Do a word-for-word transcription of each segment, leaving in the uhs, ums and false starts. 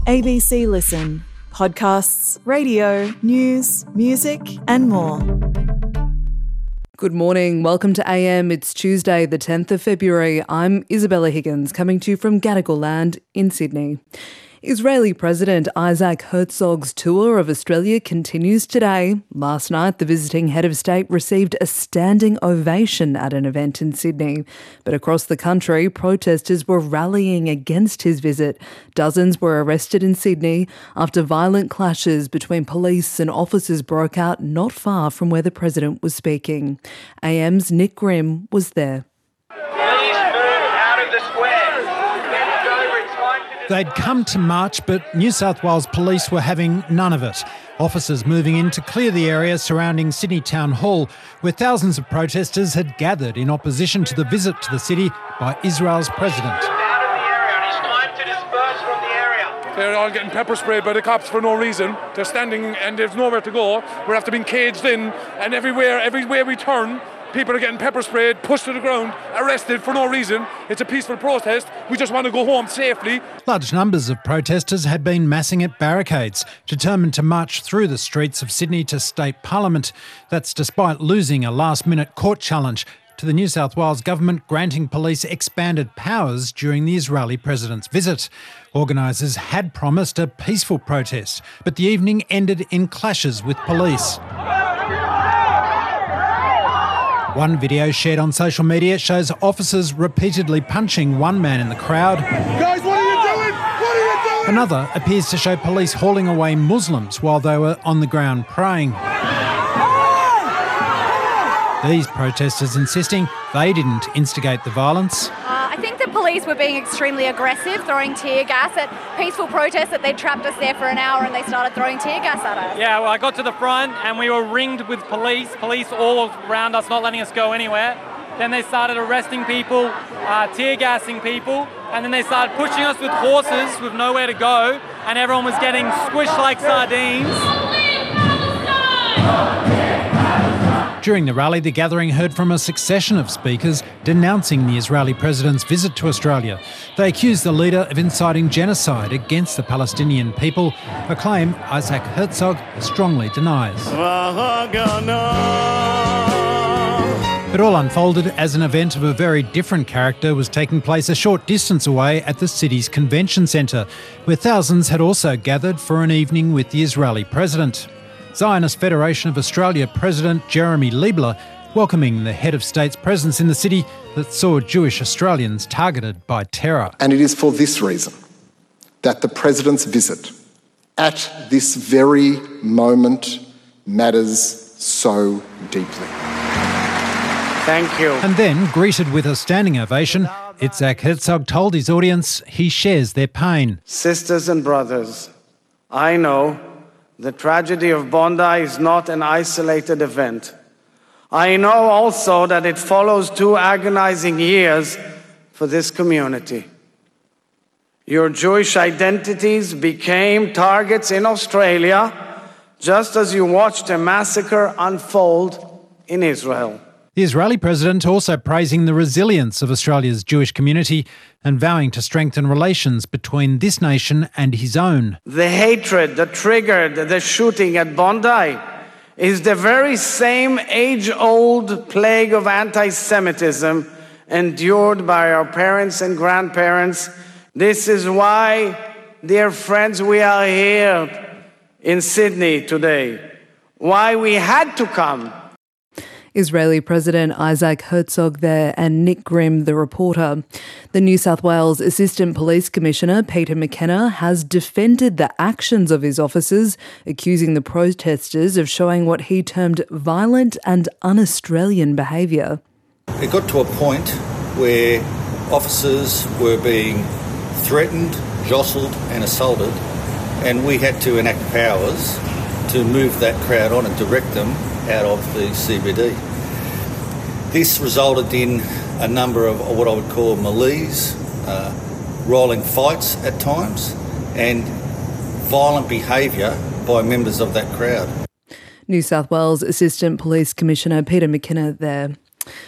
A B C Listen. Podcasts, radio, news, music and more. Good morning. Welcome to A M. It's Tuesday, the tenth of February. I'm Isabella Higgins, coming to you from Gadigal Land in Sydney. Israeli President Isaac Herzog's tour of Australia continues today. Last night, the visiting head of state received a standing ovation at an event in Sydney. But across the country, protesters were rallying against his visit. Dozens were arrested in Sydney after violent clashes between police and officers broke out not far from where the president was speaking. A M's Nick Grimm was there. They'd come to march, but New South Wales Police were having none of it. Officers moving in to clear the area surrounding Sydney Town Hall, where thousands of protesters had gathered in opposition to the visit to the city by Israel's president. They're all getting pepper sprayed by the cops for no reason. They're standing and there's nowhere to go. We're after being caged in, and everywhere, everywhere we turn, people are getting pepper sprayed, pushed to the ground, arrested for no reason. It's a peaceful protest. We just want to go home safely. Large numbers of protesters had been massing at barricades, determined to march through the streets of Sydney to State Parliament. That's despite losing a last-minute court challenge to the New South Wales government granting police expanded powers during the Israeli president's visit. Organisers had promised a peaceful protest, but the evening ended in clashes with police. One video shared on social media shows officers repeatedly punching one man in the crowd. Guys, what are you doing? What are you doing? Another appears to show police hauling away Muslims while they were on the ground praying. These protesters insisting they didn't instigate the violence. I think the police were being extremely aggressive, throwing tear gas at peaceful protests that they'd trapped us there for an hour and they started throwing tear gas at us. Yeah, well, I got to the front and we were ringed with police, police all around us, not letting us go anywhere. Then they started arresting people, uh, tear gassing people, and then they started pushing us with horses with nowhere to go, and everyone was getting squished like sardines. During the rally, the gathering heard from a succession of speakers denouncing the Israeli president's visit to Australia. They accused the leader of inciting genocide against the Palestinian people, a claim Isaac Herzog strongly denies. It all unfolded as an event of a very different character was taking place a short distance away at the city's convention centre, where thousands had also gathered for an evening with the Israeli president. Zionist Federation of Australia President Jeremy Liebler welcoming the head of state's presence in the city that saw Jewish Australians targeted by terror. And it is for this reason that the President's visit at this very moment matters so deeply. Thank you. And then, greeted with a standing ovation, Isaac Herzog told his audience he shares their pain. Sisters and brothers, I know the tragedy of Bondi is not an isolated event. I know also that it follows two agonizing years for this community. Your Jewish identities became targets in Australia, just as you watched a massacre unfold in Israel. The Israeli president also praising the resilience of Australia's Jewish community and vowing to strengthen relations between this nation and his own. The hatred that triggered the shooting at Bondi is the very same age-old plague of anti-Semitism endured by our parents and grandparents. This is why, dear friends, we are here in Sydney today. Why we had to come. Israeli President Isaac Herzog there and Nick Grimm, the reporter. The New South Wales Assistant Police Commissioner, Peter McKenna, has defended the actions of his officers, accusing the protesters of showing what he termed violent and un-Australian behaviour. It got to a point where officers were being threatened, jostled and assaulted, and we had to enact powers to move that crowd on and direct them out of the C B D. This resulted in a number of what I would call melees, uh, rolling fights at times, and violent behaviour by members of that crowd. New South Wales Assistant Police Commissioner Peter McKenna there.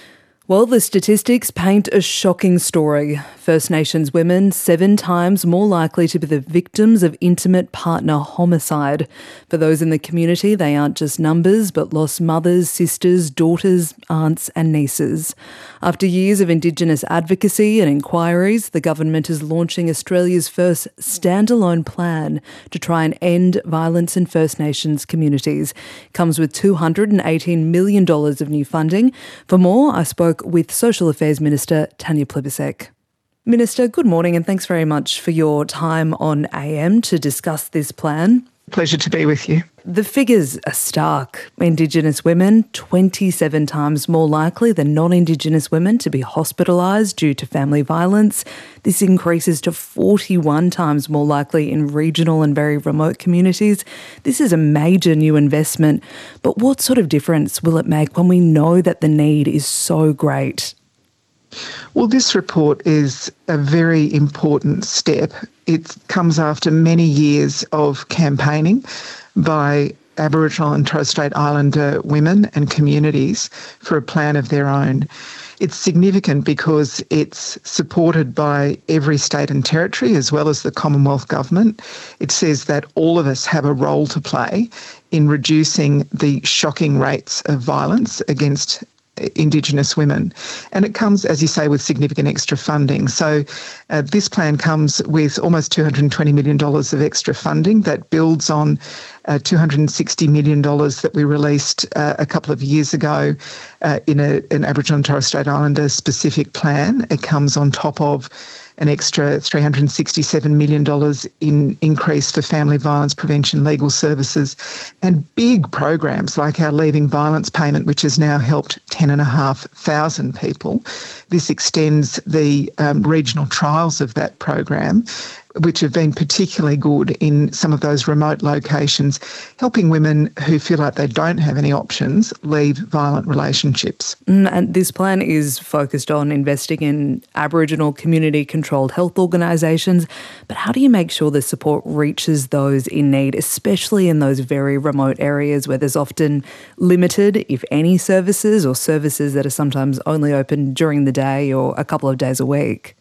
Well, the statistics paint a shocking story. First Nations women seven times more likely to be the victims of intimate partner homicide. For those in the community, they aren't just numbers, but lost mothers, sisters, daughters, aunts and nieces. After years of Indigenous advocacy and inquiries, the government is launching Australia's first standalone plan to try and end violence in First Nations communities. It comes with two hundred eighteen million dollars of new funding. For more, I spoke with Social Affairs Minister Tanya Plibersek. Minister, good morning and thanks very much for your time on A M to discuss this plan. Pleasure to be with you. The figures are stark. Indigenous women, twenty-seven times more likely than non-Indigenous women to be hospitalised due to family violence. This increases to forty-one times more likely in regional and very remote communities. This is a major new investment. But what sort of difference will it make when we know that the need is so great? Well, this report is a very important step. It comes after many years of campaigning by Aboriginal and Torres Strait Islander women and communities for a plan of their own. It's significant because it's supported by every state and territory as well as the Commonwealth Government. It says that all of us have a role to play in reducing the shocking rates of violence against Indigenous women. And it comes, as you say, with significant extra funding. So uh, this plan comes with almost two hundred twenty million dollars of extra funding that builds on uh, two hundred sixty million dollars that we released uh, a couple of years ago uh, in a, an Aboriginal and Torres Strait Islander specific plan. It comes on top of an extra three hundred sixty-seven million dollars in increase for family violence prevention legal services, and big programs like our Leaving Violence payment, which has now helped ten thousand five hundred people. This extends the um, regional trials of that program, which have been particularly good in some of those remote locations, helping women who feel like they don't have any options leave violent relationships. Mm, and this plan is focused on investing in Aboriginal community-controlled health organisations. But how do you make sure the support reaches those in need, especially in those very remote areas where there's often limited, if any, services or services that are sometimes only open during the day or a couple of days a week?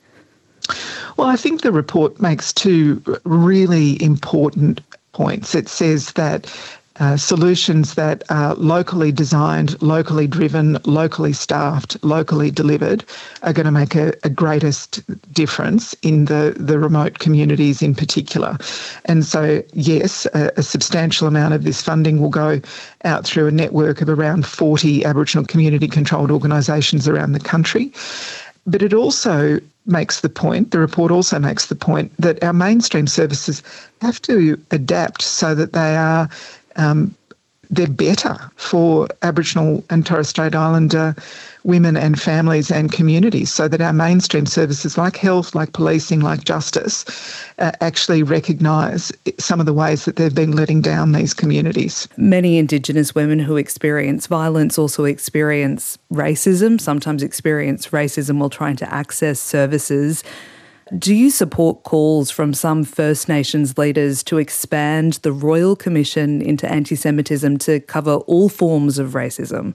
Well, I think the report makes two really important points. It says that uh, solutions that are locally designed, locally driven, locally staffed, locally delivered are going to make a, a greatest difference in the, the remote communities in particular. And so, yes, a, a substantial amount of this funding will go out through a network of around forty Aboriginal community-controlled organisations around the country. But it also makes the point, the report also makes the point that our mainstream services have to adapt so that they are, um, they're better for Aboriginal and Torres Strait Islander women and families and communities, so that our mainstream services like health, like policing, like justice, uh, actually recognise some of the ways that they've been letting down these communities. Many Indigenous women who experience violence also experience racism, sometimes experience racism while trying to access services. Do you support calls from some First Nations leaders to expand the Royal Commission into Anti-Semitism to cover all forms of racism?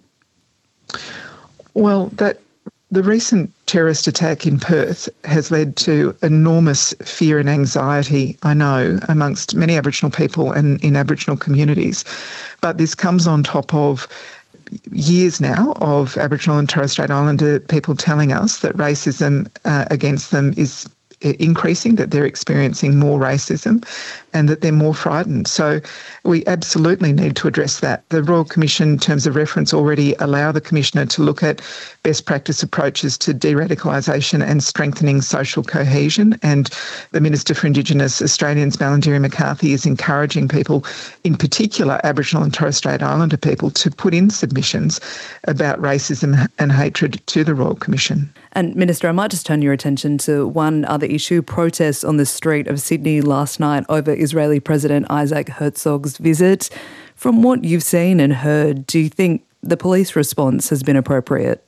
Well, that the recent terrorist attack in Perth has led to enormous fear and anxiety, I know, amongst many Aboriginal people and in Aboriginal communities. But this comes on top of years now of Aboriginal and Torres Strait Islander people telling us that racism uh, against them is increasing, that they're experiencing more racism and that they're more frightened. So we absolutely need to address that. The Royal Commission terms of reference already allow the Commissioner to look at best practice approaches to de-radicalisation and strengthening social cohesion. And the Minister for Indigenous Australians, Malarndirri McCarthy, is encouraging people, in particular Aboriginal and Torres Strait Islander people, to put in submissions about racism and hatred to the Royal Commission. And Minister, I might just turn your attention to one other issue. Protests on the street of Sydney last night over Israeli President Isaac Herzog's visit. From what you've seen and heard, do you think the police response has been appropriate?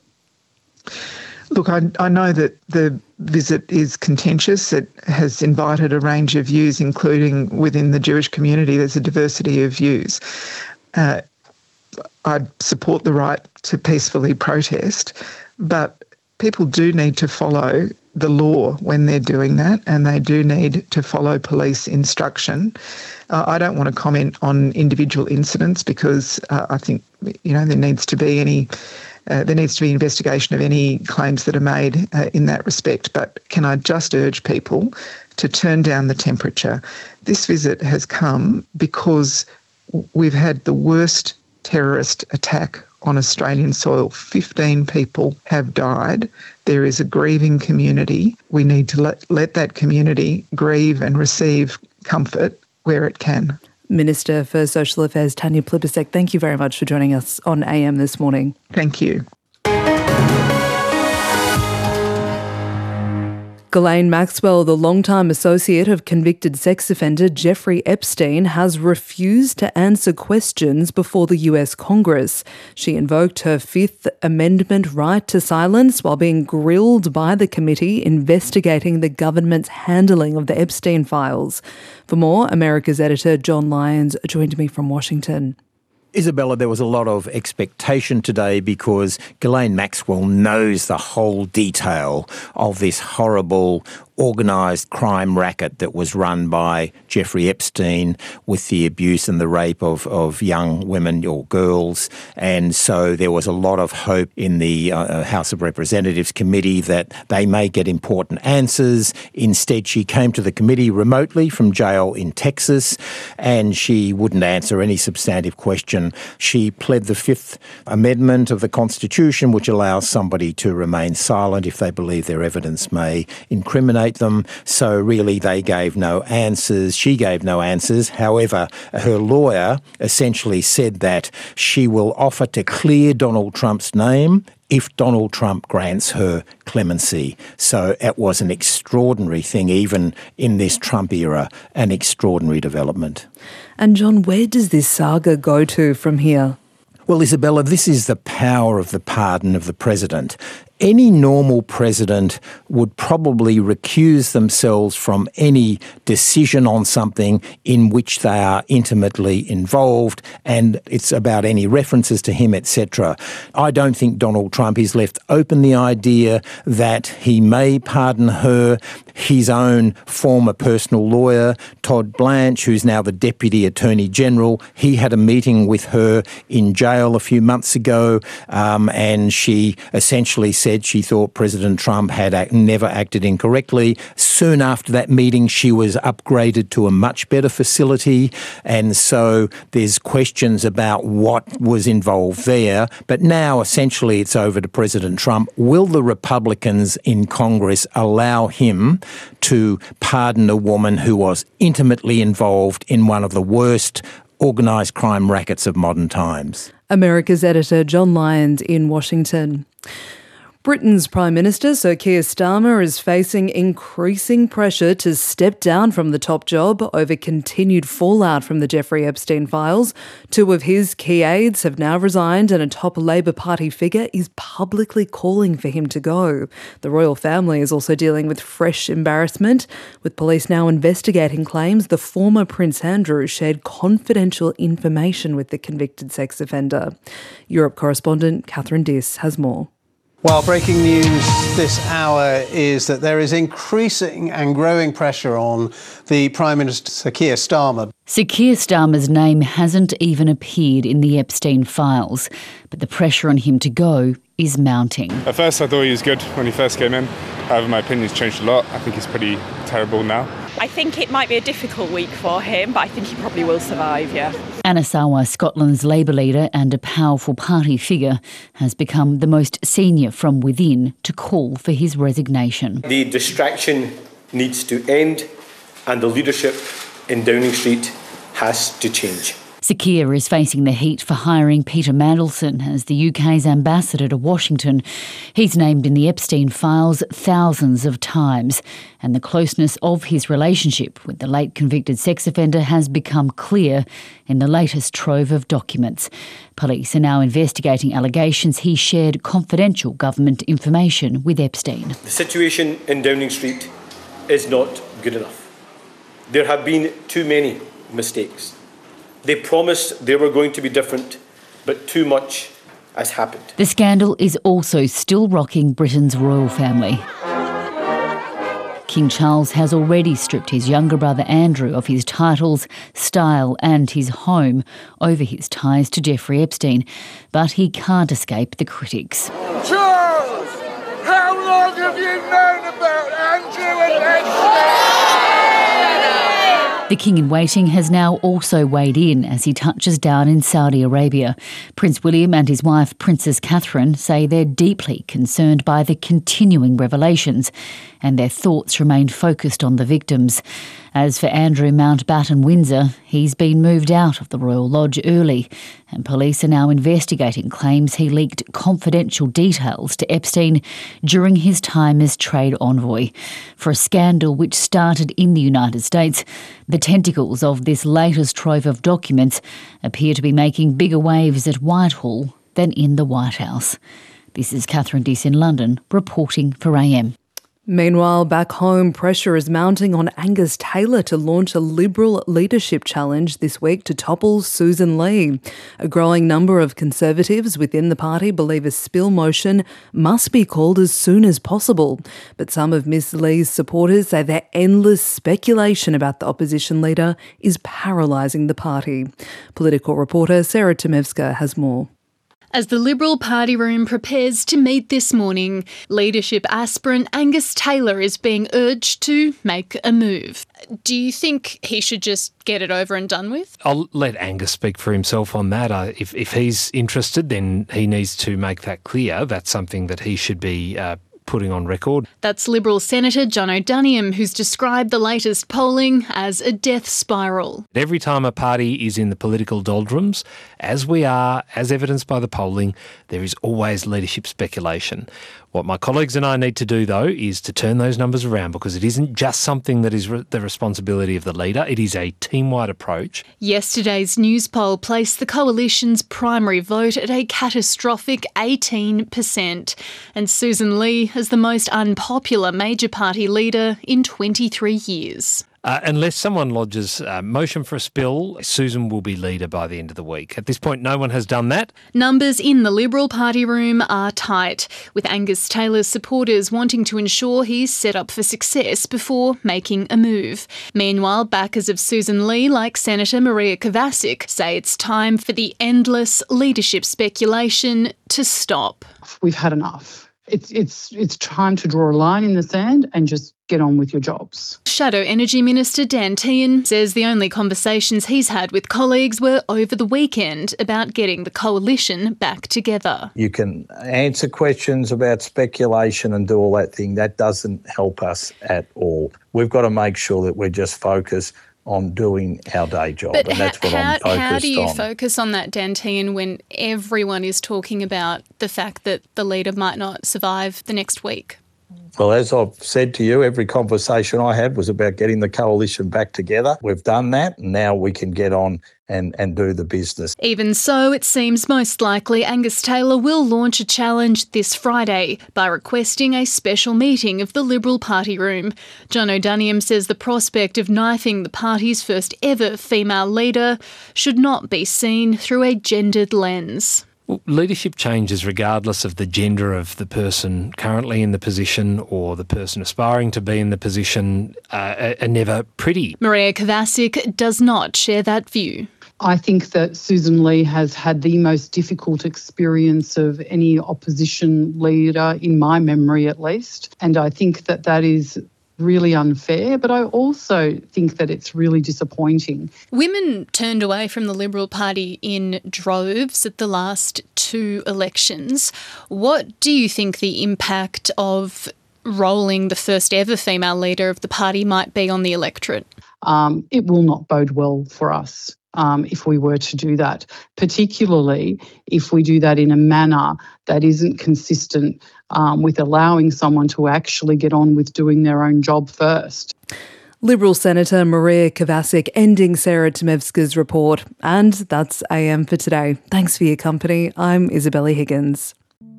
Look, I, I know that the visit is contentious. It has invited a range of views, including within the Jewish community. There's a diversity of views. Uh, I support the right to peacefully protest, but people do need to follow the law when they're doing that, and they do need to follow police instruction. Uh, I don't want to comment on individual incidents because uh, I think, you know, there needs to be any uh, there needs to be investigation of any claims that are made uh, in that respect. But can I just urge people to turn down the temperature? This visit has come because we've had the worst terrorist attack on Australian soil. fifteen people have died. There is a grieving community. We need to let, let that community grieve and receive comfort where it can. Minister for Social Affairs Tanya Plibersek, thank you very much for joining us on A M this morning. Thank you. Ghislaine Maxwell, the longtime associate of convicted sex offender Jeffrey Epstein, has refused to answer questions before the U S Congress. She invoked her Fifth Amendment right to silence while being grilled by the committee investigating the government's handling of the Epstein files. For more, America's editor John Lyons joined me from Washington. Isabella, there was a lot of expectation today because Ghislaine Maxwell knows the whole detail of this horrible organised crime racket that was run by Jeffrey Epstein with the abuse and the rape of, of young women or girls. And so there was a lot of hope in the uh, House of Representatives committee that they may get important answers. Instead, she came to the committee remotely from jail in Texas, and she wouldn't answer any substantive question. She pled the Fifth Amendment of the Constitution, which allows somebody to remain silent if they believe their evidence may incriminate them. So really they gave no answers. She gave no answers. However, her lawyer essentially said that she will offer to clear Donald Trump's name if Donald Trump grants her clemency. So it was an extraordinary thing, even in this Trump era, an extraordinary development. And John, where does this saga go to from here? Well, Isabella, this is the power of the pardon of the president. Any normal president would probably recuse themselves from any decision on something in which they are intimately involved, and it's about any references to him, et cetera. I don't think Donald Trump is left open the idea that he may pardon her. His own former personal lawyer, Todd Blanche, who's now the Deputy Attorney General, he had a meeting with her in jail a few months ago, um, and she essentially said she thought President Trump had act- never acted incorrectly. Soon after that meeting, she was upgraded to a much better facility, and so there's questions about what was involved there. But now, essentially, it's over to President Trump. Will the Republicans in Congress allow him to pardon a woman who was intimately involved in one of the worst organised crime rackets of modern times? America's editor John Lyons in Washington. Britain's Prime Minister Sir Keir Starmer is facing increasing pressure to step down from the top job over continued fallout from the Jeffrey Epstein files. Two of his key aides have now resigned, and a top Labor Party figure is publicly calling for him to go. The royal family is also dealing with fresh embarrassment, with police now investigating claims the former Prince Andrew shared confidential information with the convicted sex offender. Europe correspondent Catherine Diss has more. Well, breaking news this hour is that there is increasing and growing pressure on the Prime Minister, Sir Keir Starmer. Sir Keir Starmer's name hasn't even appeared in the Epstein files, but the pressure on him to go is mounting. At first I thought he was good when he first came in. However, my opinion's changed a lot. I think he's pretty terrible now. I think it might be a difficult week for him, but I think he probably will survive, yeah. Anna Sarwar, Scotland's Labour leader and a powerful party figure, has become the most senior from within to call for his resignation. The distraction needs to end, and the leadership in Downing Street has to change. Sir Keir is facing the heat for hiring Peter Mandelson as the U K's ambassador to Washington. He's named in the Epstein files thousands of times, and the closeness of his relationship with the late convicted sex offender has become clear in the latest trove of documents. Police are now investigating allegations he shared confidential government information with Epstein. The situation in Downing Street is not good enough. There have been too many mistakes. They promised they were going to be different, but too much as happened. The scandal is also still rocking Britain's royal family. King Charles has already stripped his younger brother Andrew of his titles, style and his home over his ties to Jeffrey Epstein, but he can't escape the critics. Charles, how long have you known about Andrew and Epstein? The King-in-Waiting has now also weighed in as he touches down in Saudi Arabia. Prince William and his wife Princess Catherine say they're deeply concerned by the continuing revelations and their thoughts remain focused on the victims. As for Andrew Mountbatten Windsor, he's been moved out of the Royal Lodge early and police are now investigating claims he leaked confidential details to Epstein during his time as trade envoy. For a scandal which started in the United States, the tentacles of this latest trove of documents appear to be making bigger waves at Whitehall than in the White House. This is Catherine Deese in London, reporting for A M. Meanwhile, back home, pressure is mounting on Angus Taylor to launch a Liberal leadership challenge this week to topple Susan Lee. A growing number of Conservatives within the party believe a spill motion must be called as soon as possible. But some of Miss Lee's supporters say their endless speculation about the opposition leader is paralysing the party. Political reporter Sarah Tomevska has more. As the Liberal Party room prepares to meet this morning, leadership aspirant Angus Taylor is being urged to make a move. Do you think he should just get it over and done with? I'll let Angus speak for himself on that. Uh, if, if he's interested, then he needs to make that clear. That's something that he should be uh, putting on record. That's Liberal Senator John O'Doniam, who's described the latest polling as a death spiral. Every time a party is in the political doldrums, as we are, as evidenced by the polling, there is always leadership speculation. What my colleagues and I need to do, though, is to turn those numbers around, because it isn't just something that is re- the responsibility of the leader. It is a team-wide approach. Yesterday's news poll placed the coalition's primary vote at a catastrophic eighteen percent, and Susan Lee as the most unpopular major party leader in twenty-three years. Uh, unless someone lodges a motion for a spill, Susan will be leader by the end of the week. At this point, no one has done that. Numbers in the Liberal Party room are tight, with Angus Taylor's supporters wanting to ensure he's set up for success before making a move. Meanwhile, backers of Susan Lee, like Senator Maria Kovacic, say it's time for the endless leadership speculation to stop. We've had enough. It's it's it's time to draw a line in the sand and just get on with your jobs. Shadow Energy Minister Dan Tehan says the only conversations he's had with colleagues were over the weekend about getting the coalition back together. You can answer questions about speculation and do all that thing. That doesn't help us at all. We've got to make sure that we're just focused on doing our day job, but and that's what how, I'm focused on. How do you on. focus on that, Dan Tehan, when everyone is talking about the fact that the leader might not survive the next week? Well, as I've said to you, every conversation I had was about getting the coalition back together. We've done that. Now we can get on and, and do the business. Even so, it seems most likely Angus Taylor will launch a challenge this Friday by requesting a special meeting of the Liberal Party room. John O'Doniam says the prospect of knifing the party's first ever female leader should not be seen through a gendered lens. Well, leadership changes regardless of the gender of the person currently in the position or the person aspiring to be in the position uh, are never pretty. Maria Kovacic does not share that view. I think that Susan Lee has had the most difficult experience of any opposition leader in my memory, at least. And I think that that is really unfair, but I also think that it's really disappointing. Women turned away from the Liberal Party in droves at the last two elections. What do you think the impact of rolling the first ever female leader of the party might be on the electorate? Um, it will not bode well for us. Um, if we were to do that, particularly if we do that in a manner that isn't consistent um, with allowing someone to actually get on with doing their own job first. Liberal Senator Maria Kovacic ending Sarah Tomevska's report. And that's A M for today. Thanks for your company. I'm Isabella Higgins.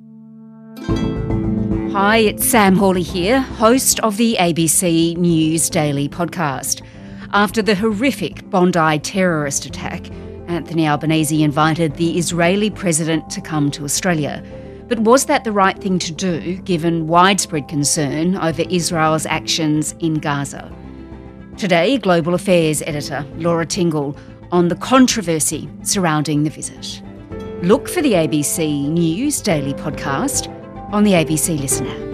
Hi, it's Sam Hawley here, host of the A B C News Daily podcast. After the horrific Bondi terrorist attack Anthony Albanese invited the Israeli president to come to Australia. But was that the right thing to do, given widespread concern over Israel's actions in Gaza? Today, Global Affairs editor Laura Tingle on the controversy surrounding the visit. Look for the A B C News Daily podcast on the A B C Listen app.